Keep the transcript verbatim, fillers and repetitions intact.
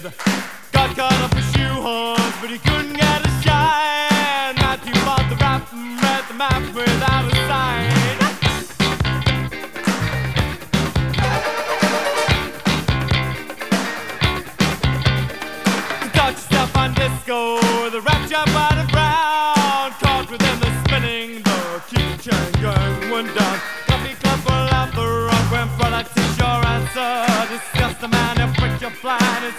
Got caught up in shoehorns, but he couldn't get a shine. Matthew bought the rap and read the map without a sign. Got yourself on disco, the rap job out of brown. Caught within the spinning, the keep chain going one down.